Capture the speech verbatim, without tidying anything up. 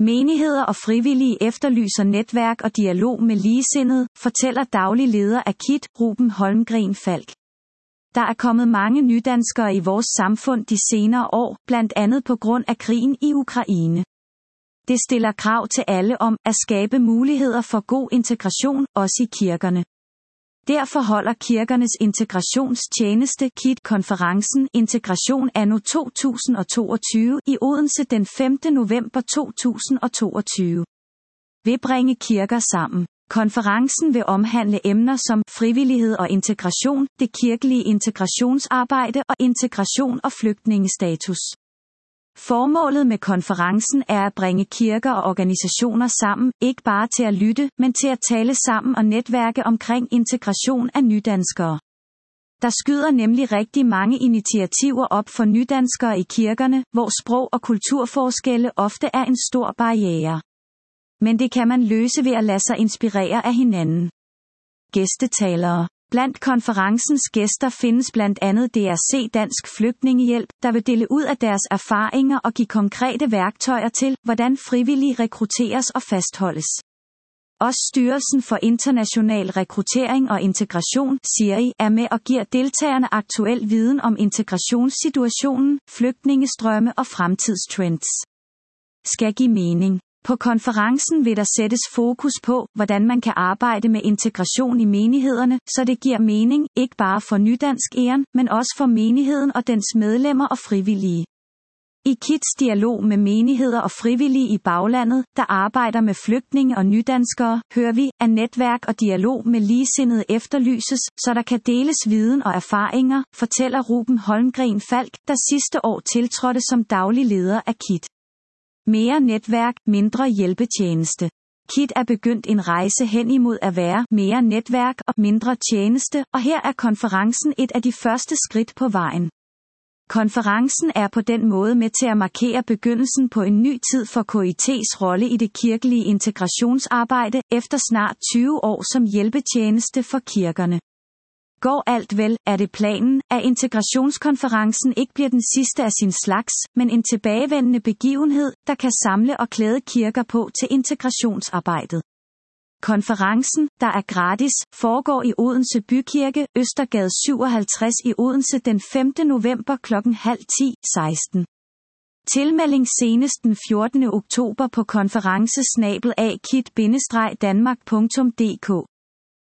Menigheder og frivillige efterlyser netværk og dialog med ligesindede, fortæller daglig leder af KID, Ruben Holmgren Falk. Der er kommet mange nydanskere i vores samfund de senere år, blandt andet på grund af krigen i Ukraine. Det stiller krav til alle om at skabe muligheder for god integration, også i kirkerne. Derfor holder Kirkernes Integrationstjeneste KID-konferencen Integration anno to tusind og toogtyve i Odense den femte november to tusind og toogtyve. Vil bringe kirker sammen. Konferencen vil omhandle emner som frivillighed og integration, det kirkelige integrationsarbejde og integration og flygtningestatus. Formålet med konferencen er at bringe kirker og organisationer sammen, ikke bare til at lytte, men til at tale sammen og netværke omkring integration af nydanskere. Der skyder nemlig rigtig mange initiativer op for nydanskere i kirkerne, hvor sprog og kulturforskelle ofte er en stor barriere. Men det kan man løse ved at lade sig inspirere af hinanden. Gæstetalere. Blandt konferencens gæster findes blandt andet D R C Dansk Flygtningehjælp, der vil dele ud af deres erfaringer og give konkrete værktøjer til, hvordan frivillige rekrutteres og fastholdes. Også Styrelsen for International Rekruttering og Integration, S I R I, er med og giver deltagerne aktuel viden om integrationssituationen, flygtningestrømme og fremtidstrends. Skal give mening. På konferencen vil der sættes fokus på, hvordan man kan arbejde med integration i menighederne, så det giver mening, ikke bare for nydansk-æren, men også for menigheden og dens medlemmer og frivillige. I KIDs dialog med menigheder og frivillige i baglandet, der arbejder med flygtninge og nydanskere, hører vi, at netværk og dialog med ligesindede efterlyses, så der kan deles viden og erfaringer, fortæller Ruben Holmgren Falk, der sidste år tiltrådte som daglig leder af KID. Mere netværk, mindre hjælpetjeneste. KID er begyndt en rejse hen imod at være mere netværk og mindre tjeneste, og her er konferencen et af de første skridt på vejen. Konferencen er på den måde med til at markere begyndelsen på en ny tid for K I T's rolle i det kirkelige integrationsarbejde, efter snart tyve år som hjælpetjeneste for kirkerne. Går alt vel, er det planen, at integrationskonferencen ikke bliver den sidste af sin slags, men en tilbagevendende begivenhed, der kan samle og klæde kirker på til integrationsarbejdet. Konferencen, der er gratis, foregår i Odense Bykirke, Østergade syvoghalvtreds i Odense den femte november klokken halv ti seksten. Tilmelding senest den fjortende oktober på konference snabel a kid bindestreg danmark punktum d k.